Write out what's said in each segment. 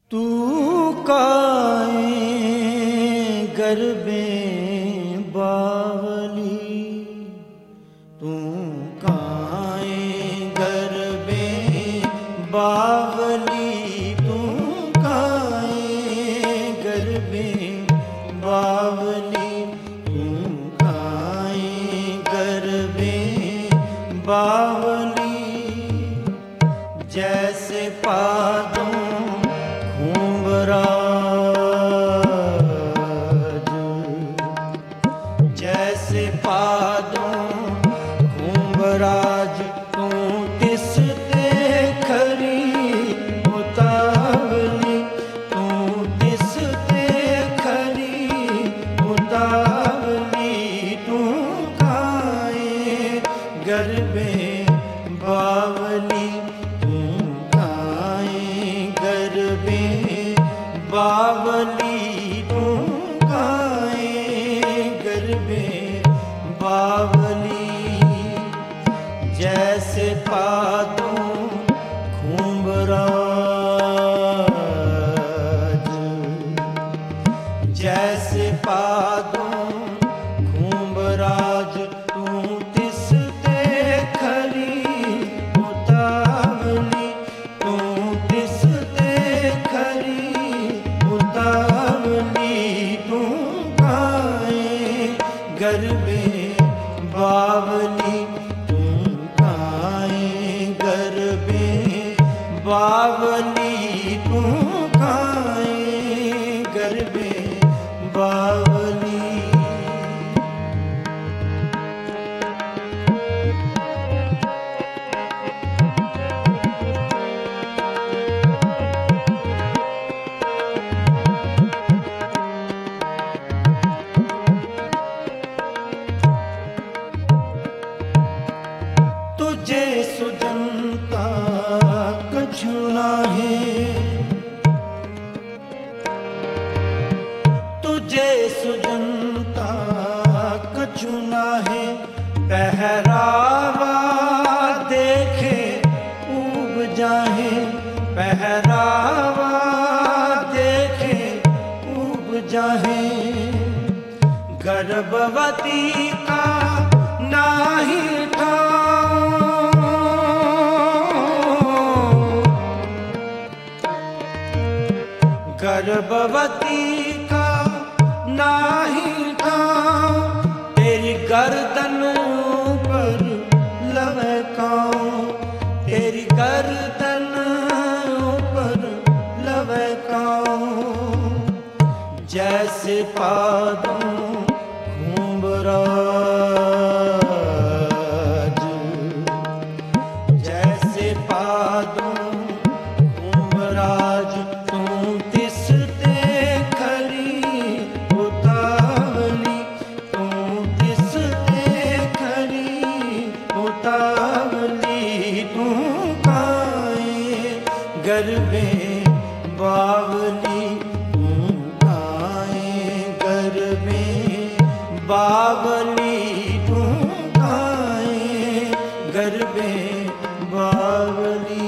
तू काए गरबे बावली, तू काए गरबे बावली, तू काए गरबे बावली, तू काए गरबे बावली। जैसे पादों जैसे पादों कुंभराज, तू तिसते खरी उतावली, तू तिसते खरी उतावली, तू काए गरबे बावली, तू काए गरबे बावली, तू काए गरबे बावली। जैसे पादों कुंभराज, जैसे पादों कुंभराज, तू तिसते खरी उतावली, तू तिसते खरी उतावली, तू काए गरबे बावली, तू काए गरबे बावली, तू काए गरबे बावली। तुझे सुजनता कछु नाहीं, तुझे सुजनता कछु नाहीं, पहरावा देखे ऊब जाहे, पहरावा देखे ऊब जाहे। गर्भवती का नाही गर्भवती का नाही ठाव, तेरी गर्दन पर लवे कांव, तेरी गर्दन पर लवे कांव। जैसे पादों कुंभराज, जैसे पादों कुंभराज, तू तिसते खरी उतावली, तू तिसते खरी उतावली, तू काए गरबे बावली, तू काए गरबे बावली, तू काए गरबे बावली।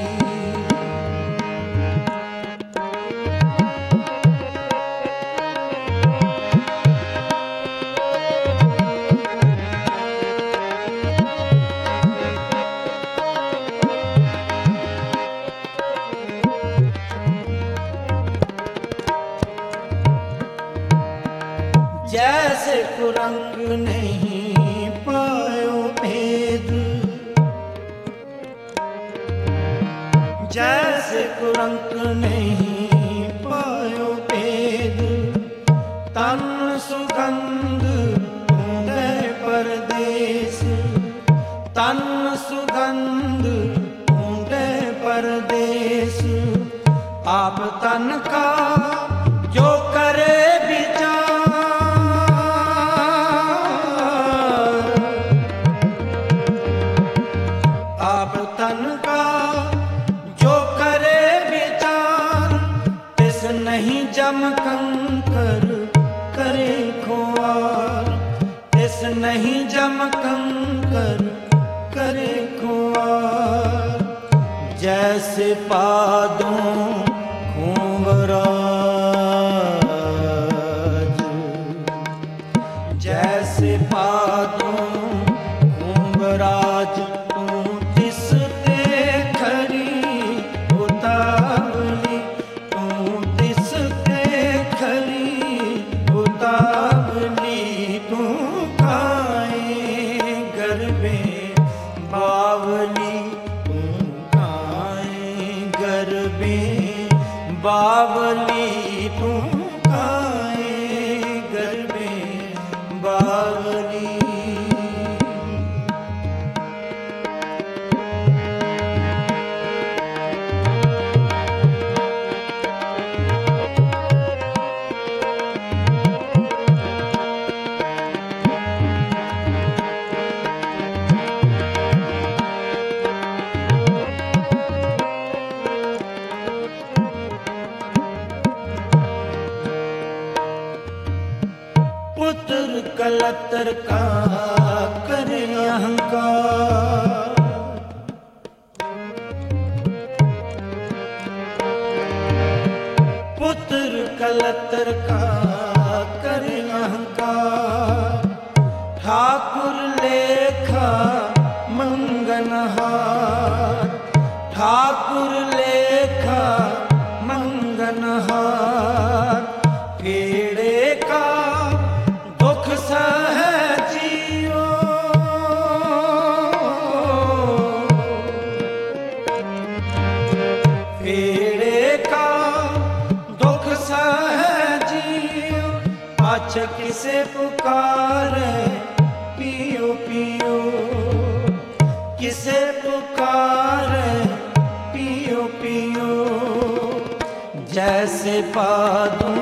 जैसे कुरंग नहीं पायो भेद, जैसे कुरंग नहीं पायो भेद, तन सुगंध ढूंढे परदेस, तन सुगंध ढूंढे परदेस। आप तन का जो करे तन का जो करे विचार, तिस नहीं जम कंकर करे खुआर, तिस नहीं जम कंकर करे खुआर। जैसे पादों बावली तू काए गरबे बावली। पुत्र कलतर का करे अहंकार, पुत्र कलतर का करे अहंकार। ठाकुर लेखा मंगनहार, ठाकुर लेखा मंगनहार। फेड़े का दुख सहजियो, फेड़े का दुख सहजियो। पाछ किसे पुकारे पियो पियो, किसे पुकारे पियो पियो। जैसे पादूं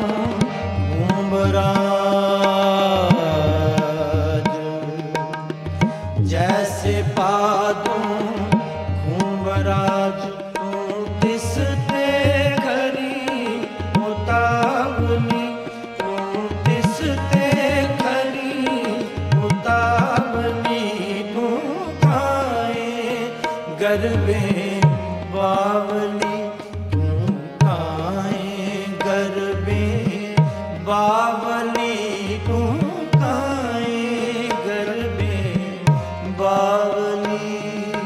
घुमराज, जैसे पादूं घुमराज। तू तिसते खरी उतावली, तू तिसते खरी उतावली। तू काए गरबे बावली, तू काए गरबे बावली। तू काए गरबे बावली।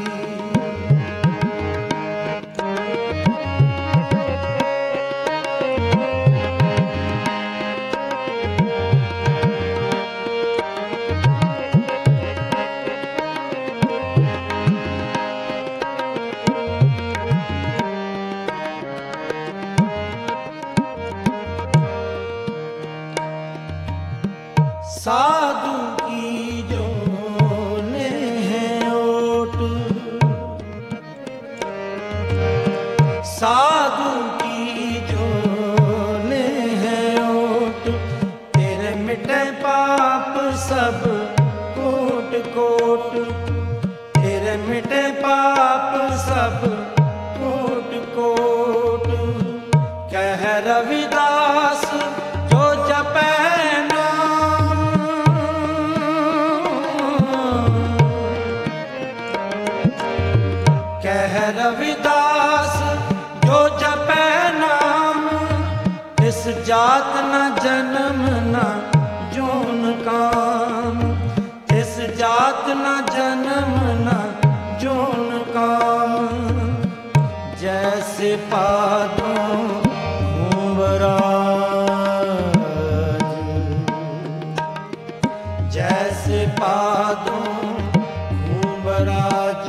साधु की जो ने है ओट, साधु की जो ने है ओट। तेरे मिटे पाप सब कोट कोट, तेरे मिटे पाप सब कोट कोट। कह रविदास जो जपे रविदास जो जपे नाम। इस जात न जन्म न जोन काम, इस जात न जन्म न जोन काम। जैसे पादों घुमराज, जैसे पादों घुमराज।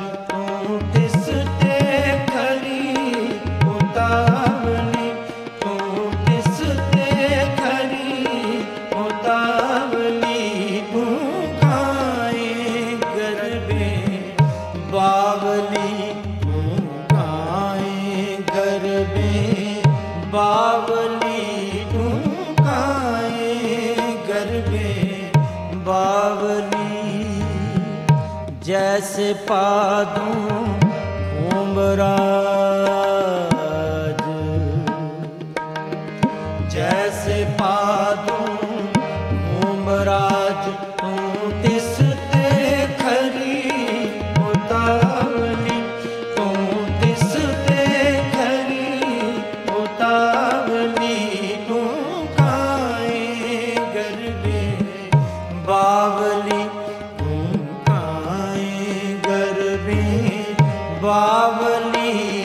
बावली तू काए गरबे बावली, तू काए गरबे बावली। जैसे पादूं घुमराज, जैसे पादूं घुमराज। तू तिसते खरी उतावली, तू तिसते खरी उतावली। तू काए गरबे बावली, तू काए गरबे बावली।